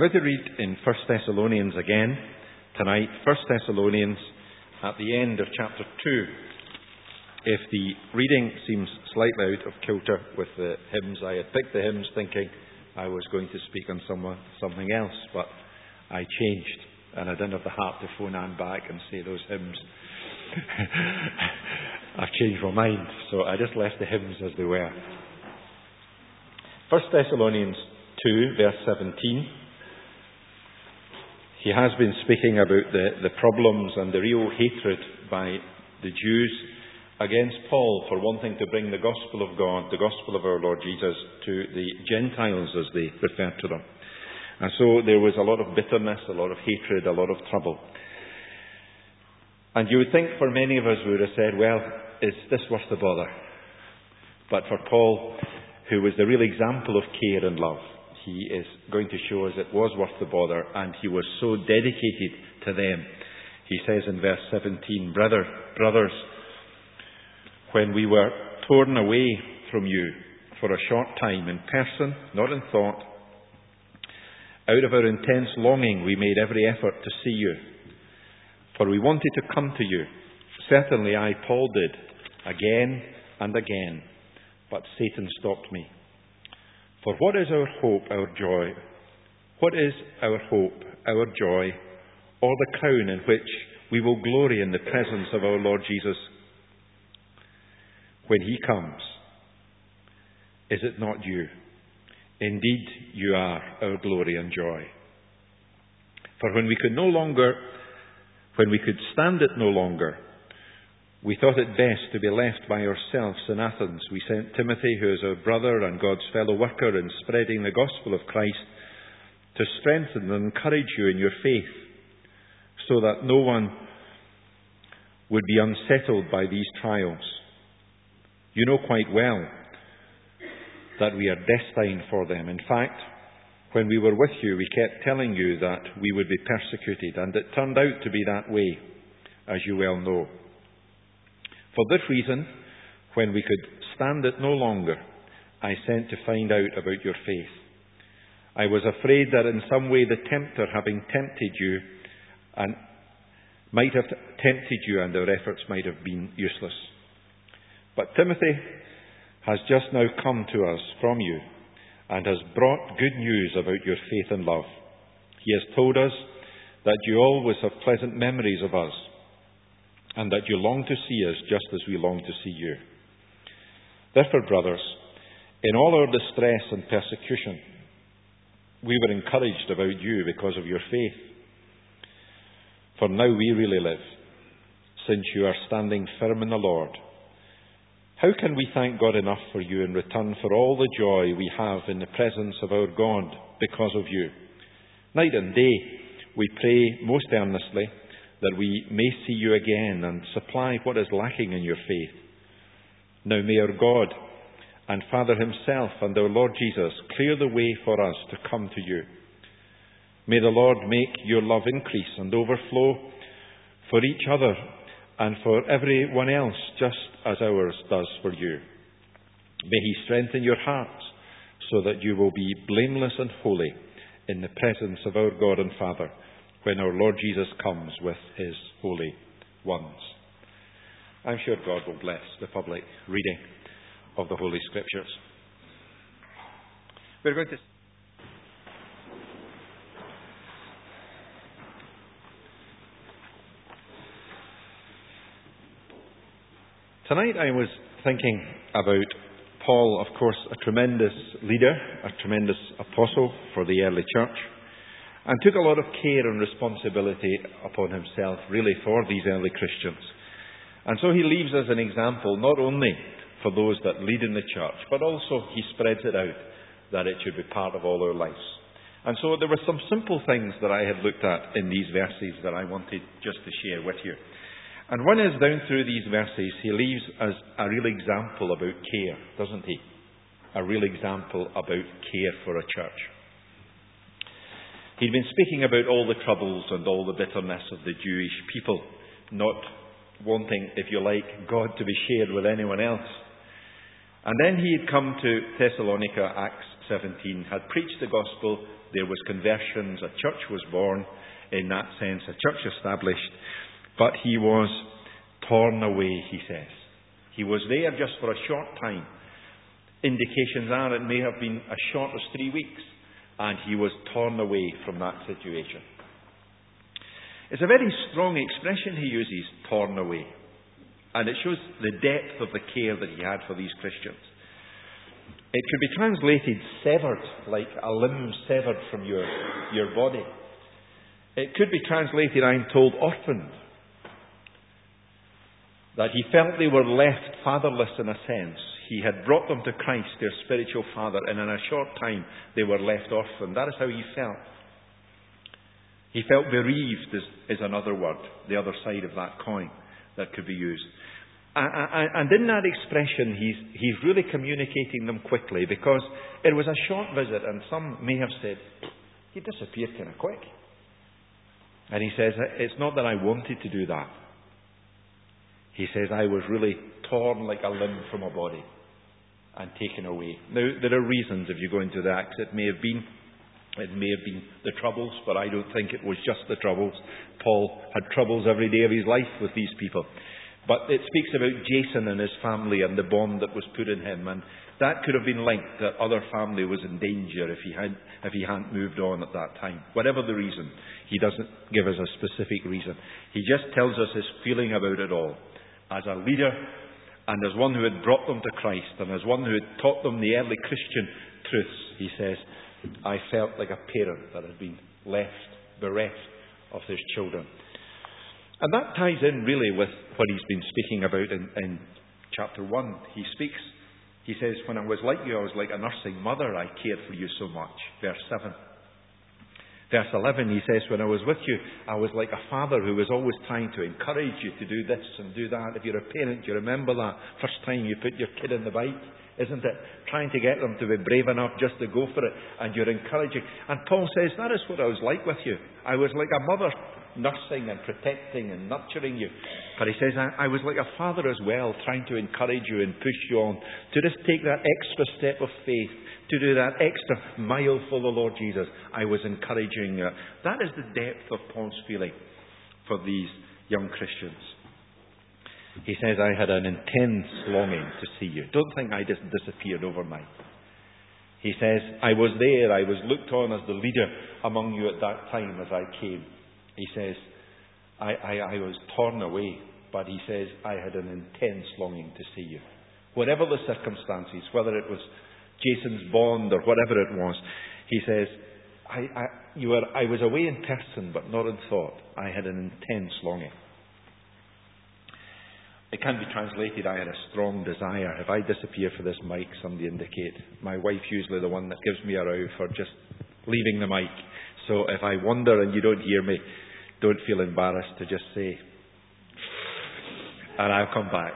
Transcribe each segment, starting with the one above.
going to read in 1 Thessalonians again tonight. 1 Thessalonians at the end of chapter 2. If the reading seems slightly out of kilter with the hymns, I had picked the hymns thinking I was going to speak on something else, but I changed, and I didn't have the heart to phone Anne back and say those hymns. I've changed my mind, so I just left the hymns as they were. 1 Thessalonians 2, verse 17. He has been speaking about the problems and the real hatred by the Jews against Paul for wanting to bring the gospel of God, the gospel of our Lord Jesus, to the Gentiles, as they refer to them. And so there was a lot of bitterness, a lot of hatred, a lot of trouble. And you would think for many of us we would have said, well, is this worth the bother? But for Paul, who was the real example of care and love, he is going to show us it was worth the bother, and he was so dedicated to them. He says in verse 17, Brothers, when we were torn away from you for a short time in person, not in thought, out of our intense longing we made every effort to see you, for we wanted to come to you. Certainly I, Paul, did, again and again, but Satan stopped me. For what is our hope, our joy? What is our hope, our joy, or the crown in which we will glory in the presence of our Lord Jesus when he comes? Is it not you? Indeed, you are our glory and joy. For when we could stand it no longer, we thought it best to be left by ourselves in Athens. We sent Timothy, who is our brother and God's fellow worker in spreading the gospel of Christ, to strengthen and encourage you in your faith, so that no one would be unsettled by these trials. You know quite well that we are destined for them. In fact, when we were with you, we kept telling you that we would be persecuted, and it turned out to be that way, as you well know. For this reason, when we could stand it no longer, I sent to find out about your faith. I was afraid that in some way the tempter, having tempted you, and might have tempted you, and our efforts might have been useless. But Timothy has just now come to us from you, and has brought good news about your faith and love. He has told us that you always have pleasant memories of us, and that you long to see us just as we long to see you. Therefore, brothers, in all our distress and persecution, we were encouraged about you because of your faith. For now we really live, since you are standing firm in the Lord. How can we thank God enough for you in return for all the joy we have in the presence of our God because of you? Night and day we pray most earnestly that we may see you again and supply what is lacking in your faith. Now may our God and Father himself and our Lord Jesus clear the way for us to come to you. May the Lord make your love increase and overflow for each other and for everyone else, just as ours does for you. May he strengthen your hearts so that you will be blameless and holy in the presence of our God and Father, when our Lord Jesus comes with his holy ones. I'm sure God will bless the public reading of the Holy Scriptures. We're going to... Tonight I was thinking about Paul, of course, a tremendous leader, a tremendous apostle for the early church, and took a lot of care and responsibility upon himself, really, for these early Christians. And so he leaves us an example, not only for those that lead in the church, but also he spreads it out, that it should be part of all our lives. And so there were some simple things that I had looked at in these verses that I wanted just to share with you. And one is, down through these verses, he leaves us a real example about care, doesn't he? A real example about care for a church. He'd been speaking about all the troubles and all the bitterness of the Jewish people, not wanting, if you like, God to be shared with anyone else. And then he had come to Thessalonica, Acts 17, had preached the gospel There was conversions. A church was born in that sense, a church established. But he was torn away, he says. He was there just for a short time. Indications are it may have been as short as 3 weeks. And he was torn away from that situation. It's a very strong expression he uses, torn away. And it shows the depth of the care that he had for these Christians. It could be translated severed, like a limb severed from your body. It could be translated, I'm told, orphaned. That he felt they were left fatherless in a sense. He had brought them to Christ, their spiritual father, and in a short time they were left orphaned. That is how he felt. He felt bereaved is another word, the other side of that coin that could be used. And in that expression, he's really communicating them quickly, because it was a short visit, and some may have said, he disappeared kind of quick. And he says, it's not that I wanted to do that. He says, I was really torn like a limb from a body and taken away. Now, there are reasons if you go into the Acts. It may have been the troubles, but I don't think it was just the troubles. Paul had troubles every day of his life with these people. But it speaks about Jason and his family and the bond that was put in him. And that could have been linked that other family was in danger if he hadn't moved on at that time. Whatever the reason, he doesn't give us a specific reason. He just tells us his feeling about it all. As a leader and as one who had brought them to Christ and as one who had taught them the early Christian truths, he says, I felt like a parent that had been bereft of his children. And that ties in really with what he's been speaking about in chapter 1. He says, when I was like you, I was like a nursing mother. I cared for you so much. Verse 7. Verse 11, he says, when I was with you, I was like a father who was always trying to encourage you to do this and do that. If you're a parent, you remember that first time you put your kid in the bike, isn't it? Trying to get them to be brave enough just to go for it, and you're encouraging. And Paul says, that is what I was like with you. I was like a mother, nursing and protecting and nurturing you. But he says, I was like a father as well, trying to encourage you and push you on to just take that extra step of faith, to do that extra mile for the Lord Jesus. I was encouraging you. That is the depth of Paul's feeling for these young Christians. He says, I had an intense longing to see you. Don't think I just disappeared overnight. He says, I was there. I was looked on as the leader among you at that time as I came. He says, I was torn away, but he says, I had an intense longing to see you. Whatever the circumstances, whether it was Jason's bond or whatever it was, he says, I was away in person, but not in thought. I had an intense longing. It can be translated, I had a strong desire. If I disappear for this mic, somebody indicate. My wife's usually the one that gives me a row for just leaving the mic. So if I wander and you don't hear me, don't feel embarrassed to just say, and I'll come back.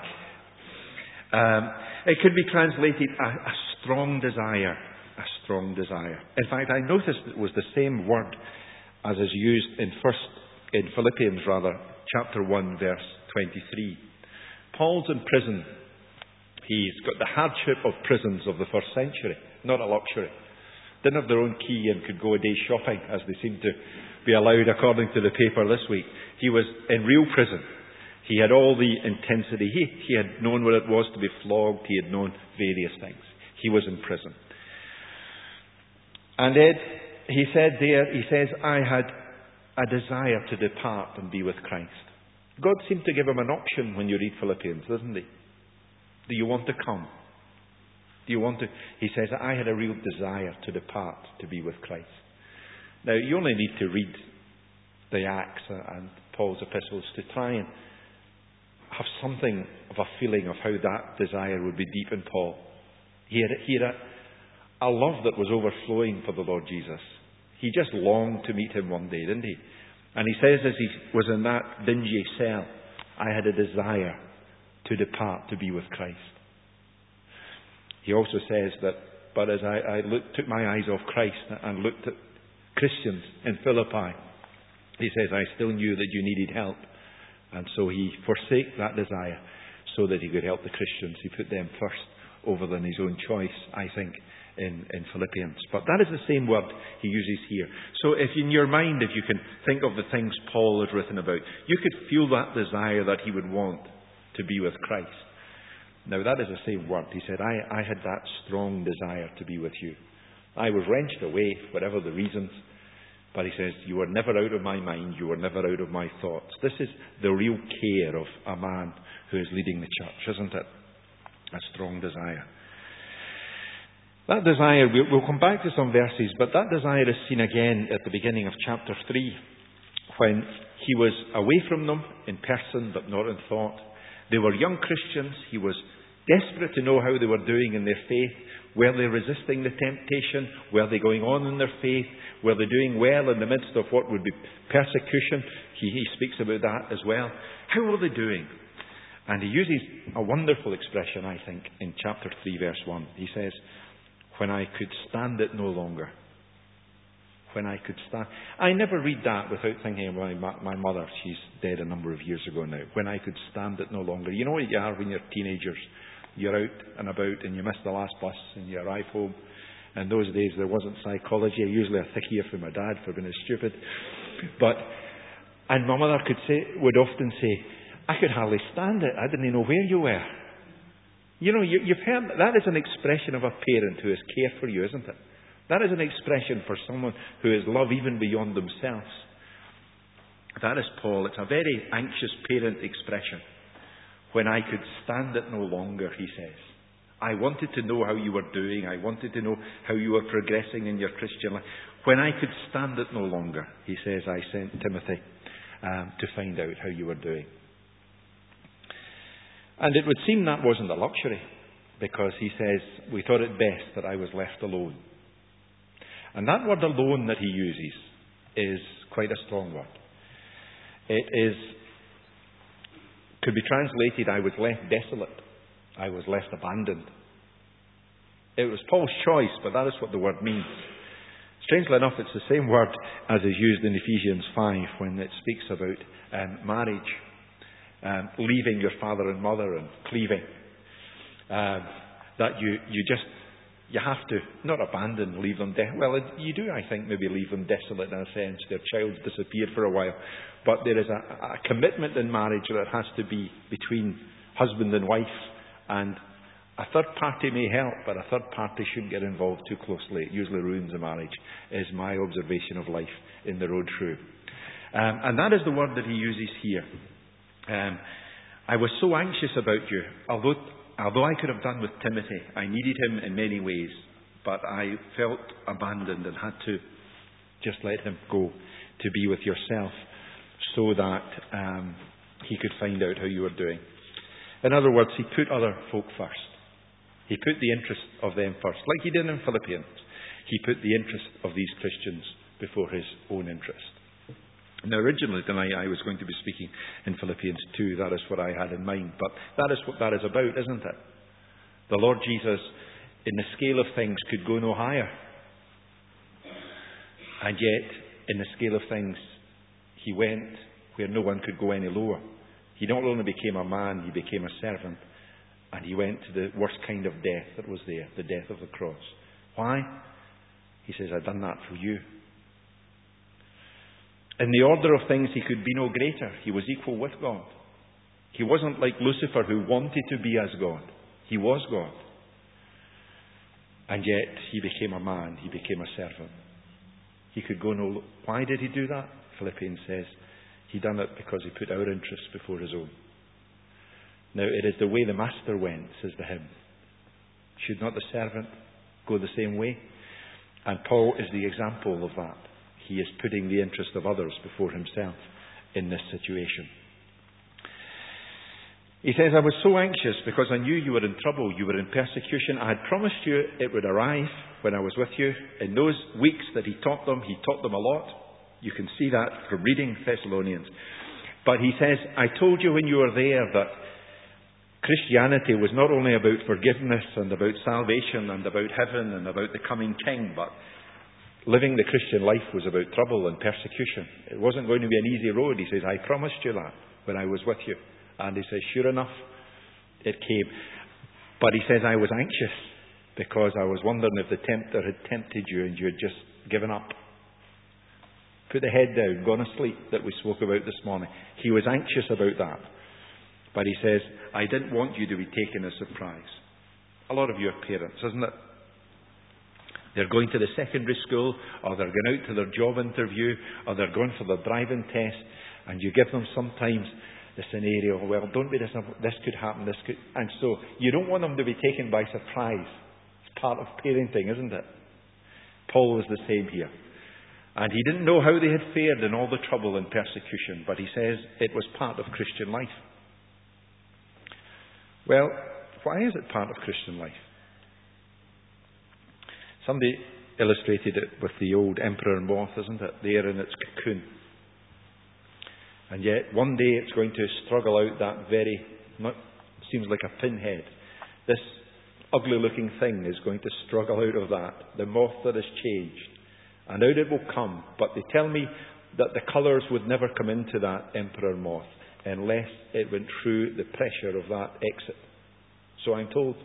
It could be translated, a strong desire. A strong desire. In fact, I noticed it was the same word as is used in Philippians chapter 1, verse 23. Paul's in prison. He's got the hardship of prisons of the first century, not a luxury. Didn't have their own key and could go a day shopping, as they seem to be allowed according to the paper this week. He was in real prison. He had all the intensity. He had known what it was to be flogged. He had known various things. He was in prison. And he says, I had a desire to depart and be with Christ. God seemed to give him an option when you read Philippians, doesn't he? Do you want to come? Do you want to? He says, I had a real desire to depart to be with Christ. Now, you only need to read the Acts and Paul's epistles to try and have something of a feeling of how that desire would be deep in Paul. He had a love that was overflowing for the Lord Jesus. He just longed to meet him one day, didn't he? And he says as he was in that dingy cell, I had a desire to depart to be with Christ. He also says that, but as I took my eyes off Christ and looked at Christians in Philippi, he says, I still knew that you needed help. And so he forsake that desire so that he could help the Christians. He put them first over than his own choice, I think, in Philippians. But that is the same word he uses here. So if in your mind, if you can think of the things Paul has written about, you could feel that desire that he would want to be with Christ. Now that is the same word. He said, I had that strong desire to be with you. I was wrenched away, whatever the reasons. But he says, you were never out of my mind, you were never out of my thoughts. This is the real care of a man who is leading the church, isn't it? A strong desire. That desire, we'll come back to some verses, but that desire is seen again at the beginning of chapter 3, when he was away from them in person, but not in thought. They were young Christians. He was desperate to know how they were doing in their faith. Were they resisting the temptation? Were they going on in their faith? Were they doing well in the midst of what would be persecution? He speaks about that as well. How were they doing? And he uses a wonderful expression, I think, in chapter 3, verse 1. He says, when I could stand it no longer. When I could stand. I never read that without thinking of my mother. She's dead a number of years ago now. When I could stand it no longer. You know what you are when you're teenagers? You're out and about and you miss the last bus and you arrive home. In those days there wasn't psychology. Usually a thick ear from my dad for being stupid. And my mother would often say, I could hardly stand it. I didn't know where you were. You know, you've heard that is an expression of a parent who has care for you, isn't it? That is an expression for someone who has love even beyond themselves. That is Paul. It's a very anxious parent expression. When I could stand it no longer, he says. I wanted to know how you were doing. I wanted to know how you were progressing in your Christian life. When I could stand it no longer, he says, I sent Timothy to find out how you were doing. And it would seem that wasn't a luxury, because he says, we thought it best that I was left alone. And that word alone that he uses is quite a strong word. It could be translated, I was left desolate. I was left abandoned. It was Paul's choice, but that is what the word means. Strangely enough, it's the same word as is used in Ephesians 5 when it speaks about marriage, leaving your father and mother and cleaving. That you have to not abandon, leave them you do, I think, maybe leave them desolate in a sense. Their child's disappeared for a while. But there is a commitment in marriage that has to be between husband and wife. And a third party may help, but a third party shouldn't get involved too closely. It usually ruins a marriage, is my observation of life in the road through. And that is the word that he uses here. I was so anxious about you. Although I could have done with Timothy, I needed him in many ways, but I felt abandoned and had to just let him go to be with yourself so that he could find out how you were doing. In other words, he put other folk first. He put the interest of them first, like he did in Philippians. He put the interest of these Christians before his own interest. Now, originally tonight I was going to be speaking in Philippians 2. That is what I had in mind. But that is what that is about, isn't it? The Lord Jesus, in the scale of things, could go no higher. And yet, in the scale of things, he went where no one could go any lower. He not only became a man, he became a servant. And he went to the worst kind of death that was there, the death of the cross. Why? He says, I've done that for you. In the order of things, he could be no greater. He was equal with God. He wasn't like Lucifer, who wanted to be as God. He was God. And yet, he became a man. He became a servant. He could go no... Why did he do that? Philippians says, he done it because he put our interests before his own. Now, it is the way the master went, says the hymn. Should not the servant go the same way? And Paul is the example of that. He is putting the interest of others before himself in this situation. He says, I was so anxious because I knew you were in trouble, you were in persecution. I had promised you it would arrive when I was with you. In those weeks that he taught them a lot. You can see that from reading Thessalonians. But he says, I told you when you were there that Christianity was not only about forgiveness and about salvation and about heaven and about the coming king, but living the Christian life was about trouble and persecution. It wasn't going to be an easy road. He says, I promised you that when I was with you. And he says, sure enough, it came. But he says, I was anxious. because I was wondering if the tempter had tempted you and you had just given up. Put the head down, gone asleep, that we spoke about this morning. He was anxious about that. But he says, I didn't want you to be taken as surprise. A lot of you are parents, isn't it? They're going to the secondary school, or they're going out to their job interview, or they're going for their driving test, and you give them sometimes the scenario, well, don't be this could happen, this could... And so, you don't want them to be taken by surprise. It's part of parenting, isn't it? Paul was the same here. And he didn't know how they had fared in all the trouble and persecution, but he says it was part of Christian life. Well, why is it part of Christian life? Somebody illustrated it with the old emperor moth, isn't it? There in its cocoon. And yet, one day it's going to struggle out that seems like a pinhead. This ugly looking thing is going to struggle out of that. The moth that has changed. And out it will come. But they tell me that the colours would never come into that emperor moth unless it went through the pressure of that exit. So I'm told.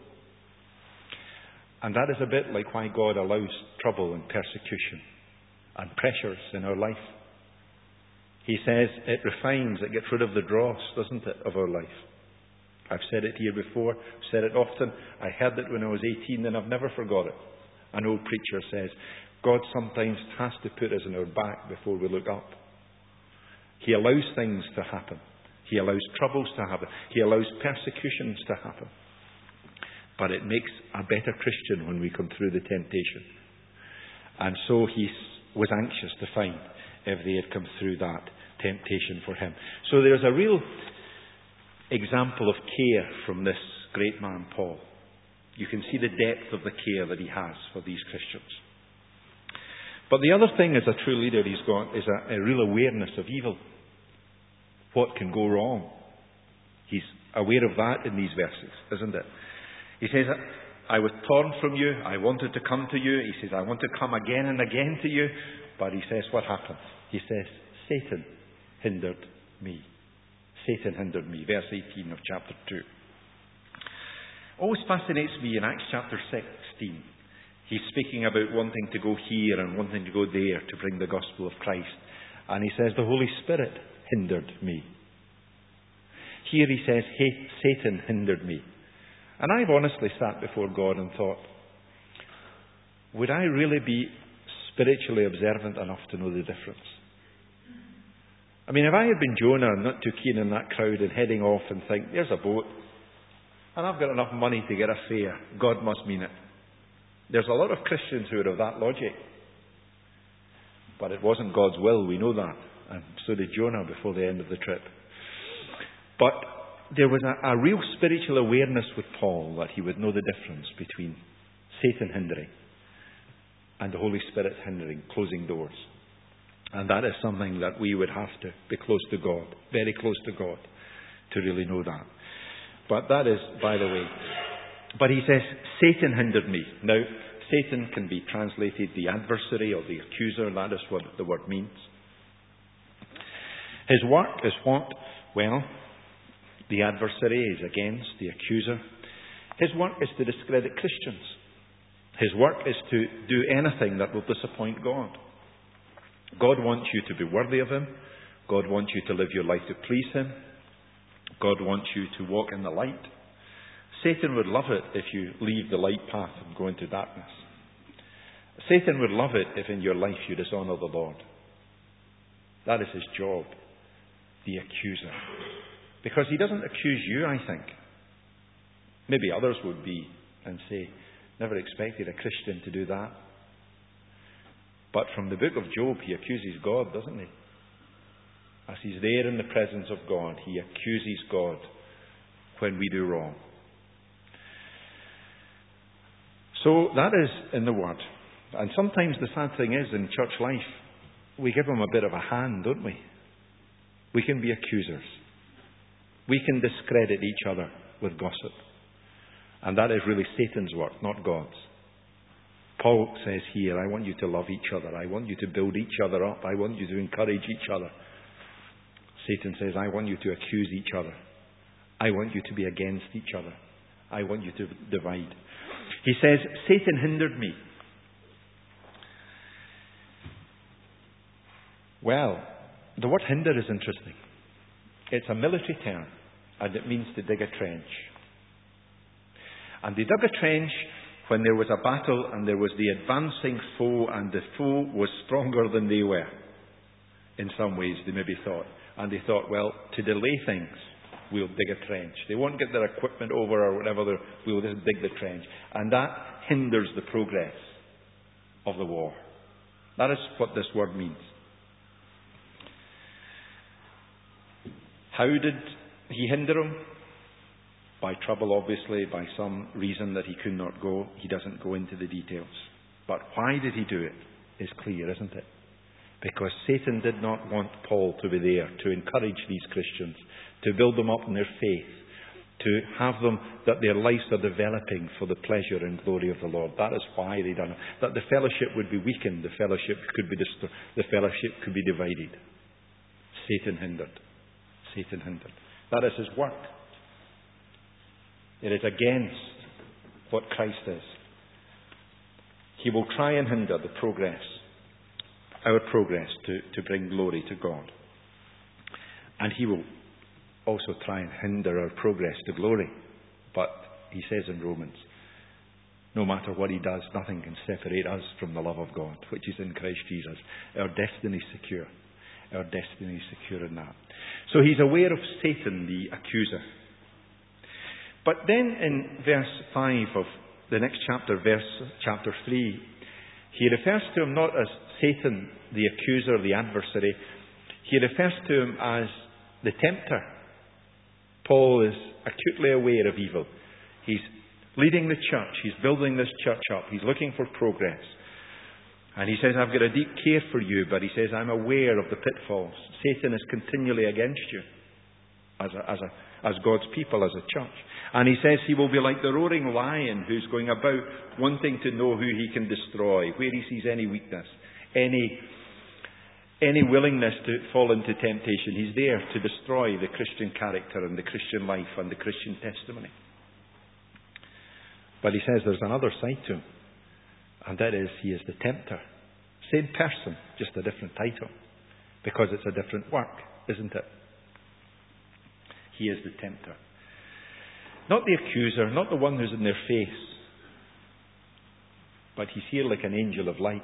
And that is a bit like why God allows trouble and persecution and pressures in our life. He says it refines, it gets rid of the dross, doesn't it, of our life. I've said it here before, I've said it often. I heard it when I was 18 and I've never forgot it. An old preacher says, God sometimes has to put us on our back before we look up. He allows things to happen. He allows troubles to happen. He allows persecutions to happen. But it makes a better Christian when we come through the temptation. And so he was anxious to find if they had come through that temptation for him. So there's a real example of care from this great man, Paul. You can see the depth of the care that he has for these Christians. But the other thing as a true leader he's got is a real awareness of evil. What can go wrong? He's aware of that in these verses, isn't it? He says, I was torn from you. I wanted to come to you. He says, I want to come again and again to you. But he says, what happened? He says, Satan hindered me. Satan hindered me. Verse 18 of chapter 2. Always fascinates me in Acts chapter 16. He's speaking about wanting to go here and wanting to go there to bring the gospel of Christ. And he says, the Holy Spirit hindered me. Here he says, Satan hindered me. And I've honestly sat before God and thought, would I really be spiritually observant enough to know the difference? I mean, if I had been Jonah and not too keen in that crowd and heading off and think, there's a boat, and I've got enough money to get a fare, God must mean it. There's a lot of Christians who are of that logic. But it wasn't God's will, we know that. And so did Jonah before the end of the trip. But there was a real spiritual awareness with Paul that he would know the difference between Satan hindering and the Holy Spirit hindering, closing doors. And that is something that we would have to be close to God, very close to God, to really know that. But that is, by the way, but he says, Satan hindered me. Now, Satan can be translated the adversary or the accuser. That is what the word means. His work is what? Well, the adversary is against, the accuser. His work is to discredit Christians. His work is to do anything that will disappoint God. God wants you to be worthy of Him. God wants you to live your life to please Him. God wants you to walk in the light. Satan would love it if you leave the light path and go into darkness. Satan would love it if in your life you dishonour the Lord. That is his job, the accuser. Because he doesn't accuse you, I think. Maybe others would be and say, never expected a Christian to do that. But from the book of Job, he accuses God, doesn't he? As he's there in the presence of God, he accuses God when we do wrong. So that is in the Word. And sometimes the sad thing is, in church life, we give him a bit of a hand, don't we? We can be accusers. We can discredit each other with gossip. And that is really Satan's work, not God's. Paul says here, I want you to love each other. I want you to build each other up. I want you to encourage each other. Satan says, I want you to accuse each other. I want you to be against each other. I want you to divide. He says, Satan hindered me. Well, the word hinder is interesting. It's a military term, and it means to dig a trench. And they dug a trench when there was a battle and there was the advancing foe, and the foe was stronger than they were. In some ways, they maybe thought. And they thought, well, to delay things, we'll dig a trench. They won't get their equipment over or whatever, we'll just dig the trench. And that hinders the progress of the war. That is what this word means. How did he hinder him? By trouble, obviously, by some reason that he could not go. He doesn't go into the details. But why did he do it is clear, isn't it? Because Satan did not want Paul to be there to encourage these Christians, to build them up in their faith, to have them, that their lives are developing for the pleasure and glory of the Lord. That is why they done it. That the fellowship would be weakened, the fellowship could be destroyed, the fellowship could be divided. Satan hindered. Satan hindered. That is his work. It is against what Christ is. He will try and hinder the progress, our progress to bring glory to God. And he will also try and hinder our progress to glory. But he says in Romans, no matter what he does, nothing can separate us from the love of God, which is in Christ Jesus. Our destiny is secure. Our destiny is secure in that. So he's aware of Satan, the accuser. But then in verse 5 of the next chapter, chapter 3, he refers to him not as Satan, the accuser, the adversary. He refers to him as the tempter. Paul is acutely aware of evil. He's leading the church. He's building this church up. He's looking for progress. And he says, I've got a deep care for you, but he says, I'm aware of the pitfalls. Satan is continually against you as God's people, as a church. And he says he will be like the roaring lion who's going about wanting to know who he can destroy, where he sees any weakness, any willingness to fall into temptation. He's there to destroy the Christian character and the Christian life and the Christian testimony. But he says there's another side to him. And that is, he is the tempter. Same person, just a different title. Because it's a different work, isn't it? He is the tempter. Not the accuser, not the one who's in their face. But he's here like an angel of light.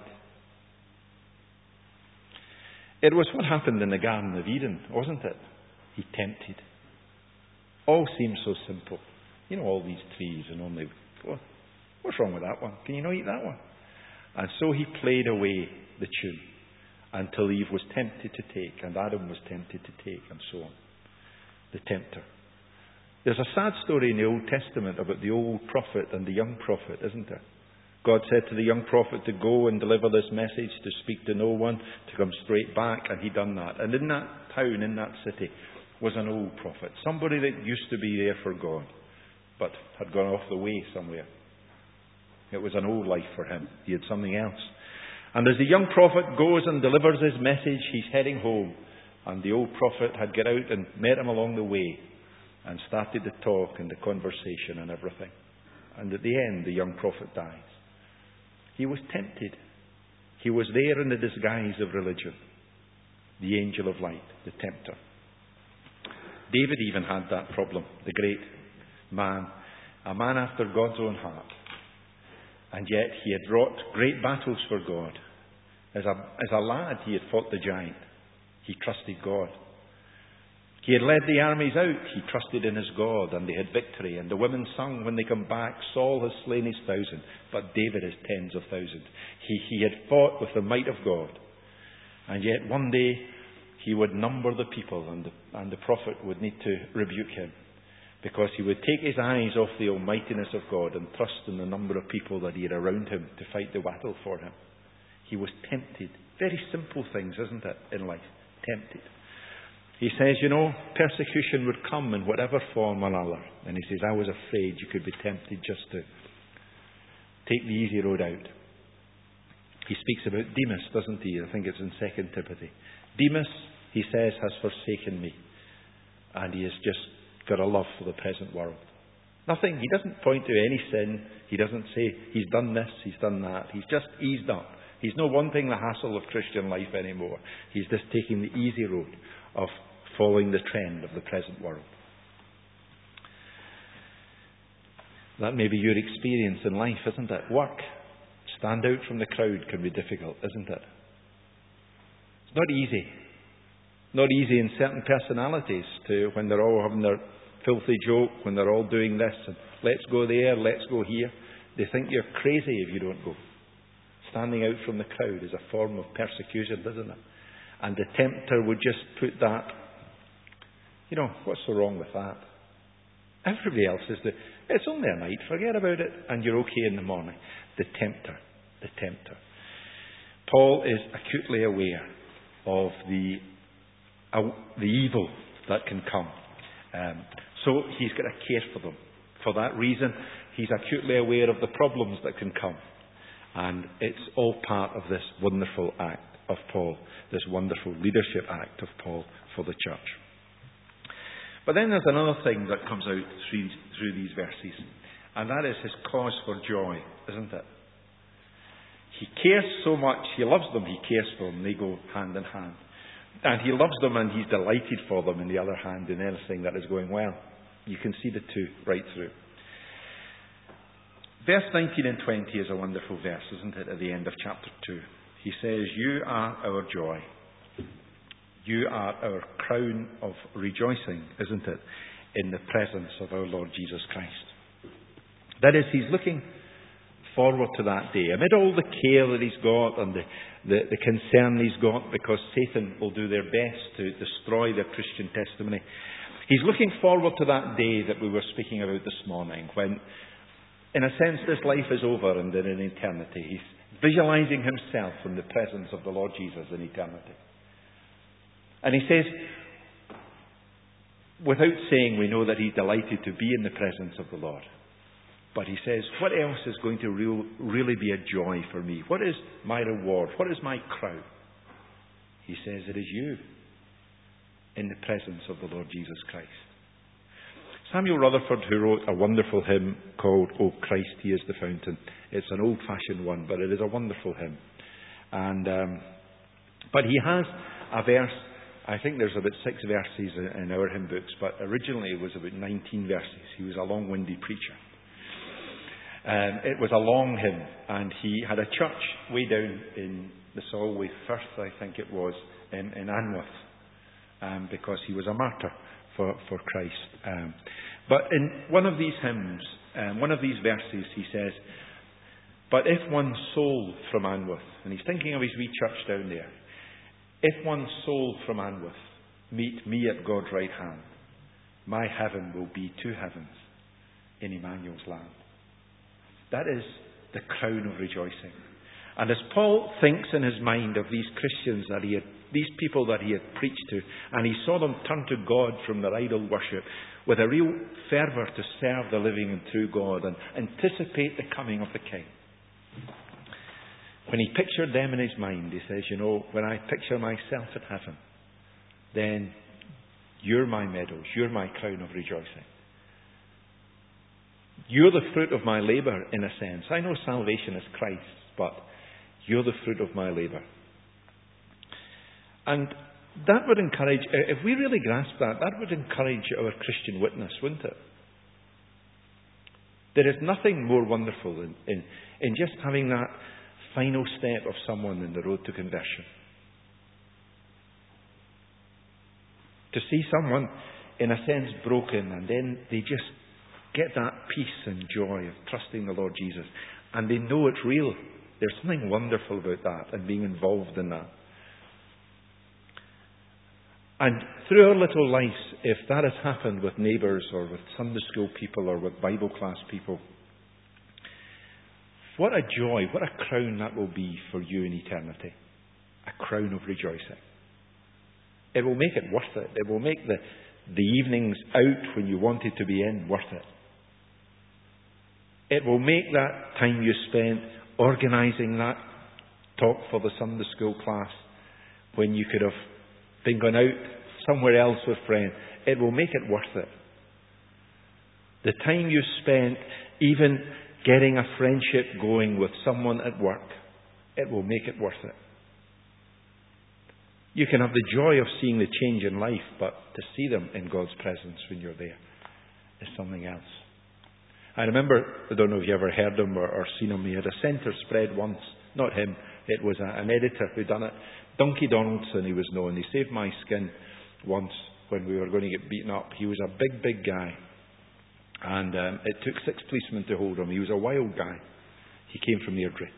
It was what happened in the Garden of Eden, wasn't it? He tempted. All seems so simple. You know, all these trees and only... What's wrong with that one? Can you not eat that one? And so he played away the tune until Eve was tempted to take and Adam was tempted to take and so on. The tempter. There's a sad story in the Old Testament about the old prophet and the young prophet, isn't there? God said to the young prophet to go and deliver this message, to speak to no one, to come straight back, and he done that. And in that town, in that city, was an old prophet, somebody that used to be there for God, but had gone off the way somewhere. It was an old life for him. He had something else. And as the young prophet goes and delivers his message, he's heading home. And the old prophet had got out and met him along the way and started the talk and the conversation and everything. And at the end, the young prophet dies. He was tempted. He was there in the disguise of religion. The angel of light, the tempter. David even had that problem. The great man, a man after God's own heart. And yet he had wrought great battles for God. As a lad, he had fought the giant. He trusted God. He had led the armies out. He trusted in his God, and they had victory. And the women sung when they come back, Saul has slain his 1,000, but David his tens of thousands. He had fought with the might of God. And yet one day he would number the people, and the prophet would need to rebuke him. Because he would take his eyes off the almightiness of God and trust in the number of people that he had around him to fight the battle for him. He was tempted. Very simple things, isn't it, in life? Tempted. He says, persecution would come in whatever form or other. And he says, I was afraid you could be tempted just to take the easy road out. He speaks about Demas, doesn't he? I think it's in 2 Timothy. Demas, he says, has forsaken me. And he has just got a love for the present world. Nothing. He doesn't point to any sin. He doesn't say he's done this, he's done that. He's just eased up. He's not wanting the hassle of Christian life anymore. He's just taking the easy road of following the trend of the present world. That may be your experience in life, isn't it? Work. Stand out from the crowd can be difficult, isn't it? It's not easy. Not easy in certain personalities to, when they're all having their filthy joke, when they're all doing this and let's go there, let's go here. They think you're crazy if you don't go. Standing out from the crowd is a form of persecution, isn't it? And the tempter would just put that, what's so wrong with that? Everybody else is it's only a night, forget about it, and you're okay in the morning. The tempter. Paul is acutely aware of the evil that can come. So he's got a care for them. For that reason, he's acutely aware of the problems that can come. And it's all part of this wonderful act of Paul, this wonderful leadership act of Paul for the church. But then there's another thing that comes out through these verses, and that is his cause for joy, isn't it? He cares so much, he loves them, he cares for them, they go hand in hand. And he loves them and he's delighted for them, in the other hand, in anything that is going well. You can see the two right through. Verse 19 and 20 is a wonderful verse, isn't it, at the end of chapter 2. He says, "You are our joy. You are our crown of rejoicing," isn't it, in the presence of our Lord Jesus Christ. That is, he's looking forward to that day. Amid all the care that he's got and the concern he's got because Satan will do their best to destroy their Christian testimony, he's looking forward to that day that we were speaking about this morning when, in a sense, this life is over and in eternity. He's visualizing himself in the presence of the Lord Jesus in eternity. And he says, without saying, we know that he's delighted to be in the presence of the Lord. But he says, what else is going to really be a joy for me? What is my reward? What is my crown? He says, it is you in the presence of the Lord Jesus Christ. Samuel Rutherford, who wrote a wonderful hymn called "O Christ, He is the Fountain." It's an old-fashioned one, but it is a wonderful hymn. But he has a verse. I think there's about 6 verses in our hymn books, but originally it was about 19 verses. He was a long-winded preacher. It was a long hymn, and he had a church way down in the Solway Firth, I think it was, in Anworth, because he was a martyr for Christ. But in one of these hymns, one of these verses, he says, "But if one soul from Anworth," and he's thinking of his wee church down there, "if one soul from Anworth meet me at God's right hand, my heaven will be 2 heavens in Emmanuel's land." That is the crown of rejoicing. And as Paul thinks in his mind of these Christians these people that he had preached to, and he saw them turn to God from their idol worship with a real fervour to serve the living and true God and anticipate the coming of the King. When he pictured them in his mind, he says, when I picture myself in heaven, then you're my meadows, you're my crown of rejoicing. You're the fruit of my labour, in a sense. I know salvation is Christ's, but you're the fruit of my labour. And that would encourage, if we really grasp that would encourage our Christian witness, wouldn't it? There is nothing more wonderful in just having that final step of someone in the road to conversion. To see someone, in a sense, broken, and then they just get that peace and joy of trusting the Lord Jesus. And they know it's real. There's something wonderful about that and being involved in that. And through our little lives, if that has happened with neighbours or with Sunday school people or with Bible class people, what a joy, what a crown that will be for you in eternity. A crown of rejoicing. It will make it worth it. It will make the evenings out when you wanted to be in worth it. It will make that time you spent organising that talk for the Sunday school class when you could have been gone out somewhere else with friends. It will make it worth it. The time you spent even getting a friendship going with someone at work, it will make it worth it. You can have the joy of seeing the change in life, but to see them in God's presence when you're there is something else. I remember, I don't know if you ever heard him or seen him, he had a centre spread once. Not him, it was an editor who done it. Donkey Donaldson, he was known. He saved my skin once when we were going to get beaten up. He was a big, big guy. And it took 6 policemen to hold him. He was a wild guy. He came from Airdrie.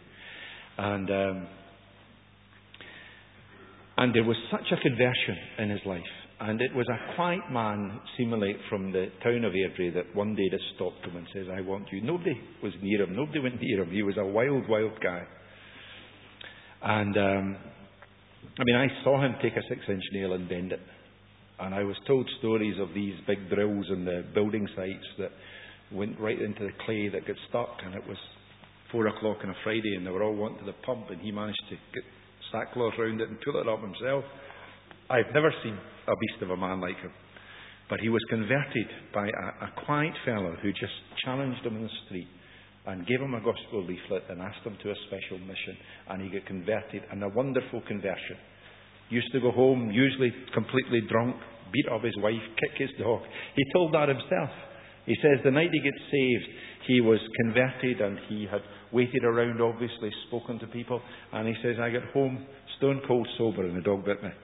And there was such a conversion in his life. And it was a quiet man, seemingly from the town of Airdrie, that one day just stopped him and says, I want you. Nobody was near him. Nobody went near him. He was a wild, wild guy. And, I saw him take a 6-inch nail and bend it. And I was told stories of these big drills in the building sites that went right into the clay that got stuck. And it was 4 o'clock on a Friday and they were all wanting to the pump and he managed to get sackcloth around it and pull it up himself. I've never seen a beast of a man like him. But he was converted by a quiet fellow who just challenged him in the street and gave him a gospel leaflet and asked him to a special mission. And he got converted, and a wonderful conversion. Used to go home, usually completely drunk, beat up his wife, kick his dog. He told that himself. He says the night he gets saved, he was converted and he had waited around, obviously, spoken to people. And he says, I got home stone cold sober and the dog bit me.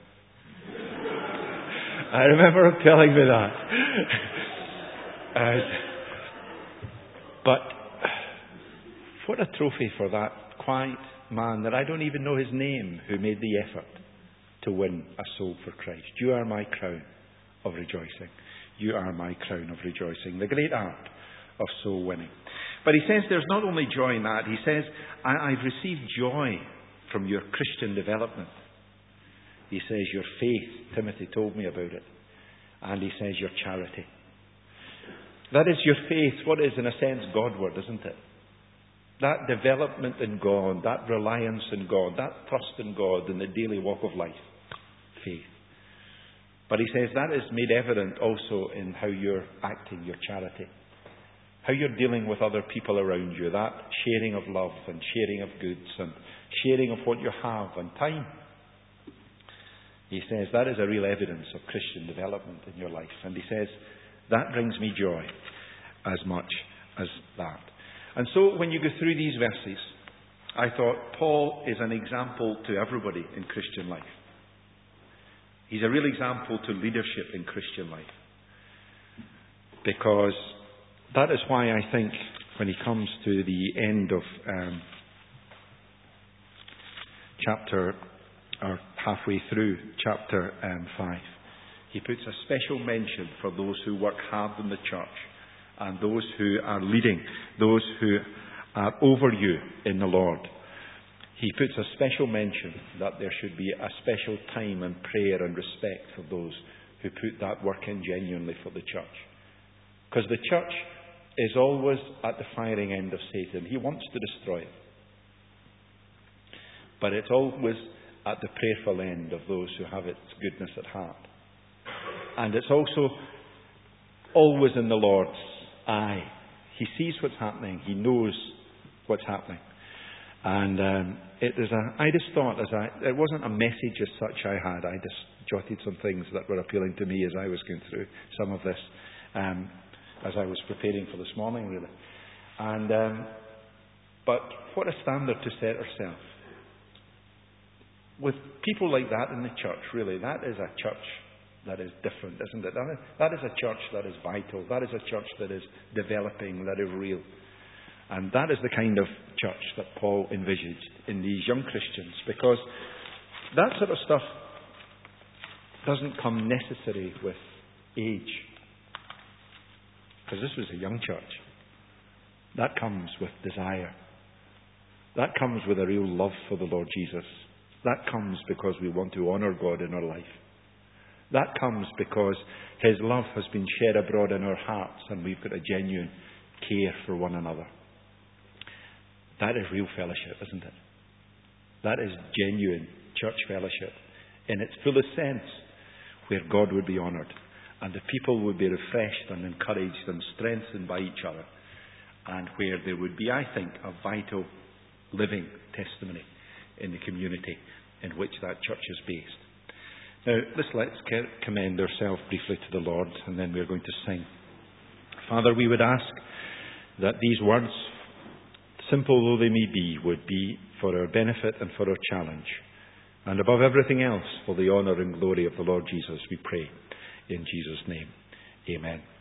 I remember him telling me that. But what a trophy for that quiet man that I don't even know his name, who made the effort to win a soul for Christ. You are my crown of rejoicing. You are my crown of rejoicing. The great art of soul winning. But he says there's not only joy in that. He says, I've received joy from your Christian development. He says your faith. Timothy told me about it. And he says your charity. That is your faith. What is in a sense Godward, isn't it? That development in God, that reliance in God, that trust in God in the daily walk of life. Faith. But he says that is made evident also in how you're acting, your charity. How you're dealing with other people around you. That sharing of love and sharing of goods and sharing of what you have and time. He says that is a real evidence of Christian development in your life. And he says that brings me joy as much as that. And so when you go through these verses, I thought Paul is an example to everybody in Christian life. He's a real example to leadership in Christian life. Because that is why I think when he comes to the end of chapter, or halfway through chapter 5, he puts a special mention for those who work hard in the church and those who are leading, those who are over you in the Lord. He puts a special mention that there should be a special time and prayer and respect for those who put that work in genuinely for the church. Because the church is always at the firing end of Satan. He wants to destroy it. But it's always at the prayerful end of those who have its goodness at heart. And it's also always in the Lord's eye. He sees what's happening. He knows what's happening. And I just thought, it wasn't a message as such I had. I just jotted some things that were appealing to me as I was going through some of this, as I was preparing for this morning, really. And but what a standard to set ourselves. With people like that in the church, really, that is a church that is different, isn't it? That is a church that is vital. That is a church that is developing, that is real. And that is the kind of church that Paul envisaged in these young Christians, because that sort of stuff doesn't come necessary with age. Because this was a young church. That comes with desire. That comes with a real love for the Lord Jesus. That comes because we want to honour God in our life. That comes because His love has been shed abroad in our hearts and we've got a genuine care for one another. That is real fellowship, isn't it? That is genuine church fellowship in its fullest sense, where God would be honoured and the people would be refreshed and encouraged and strengthened by each other, and where there would be, I think, a vital living testimony in the community in which that church is based. Now, let's commend ourselves briefly to the Lord, and then we're going to sing. Father, we would ask that these words, simple though they may be, would be for our benefit and for our challenge. And above everything else, for the honour and glory of the Lord Jesus, we pray in Jesus' name. Amen.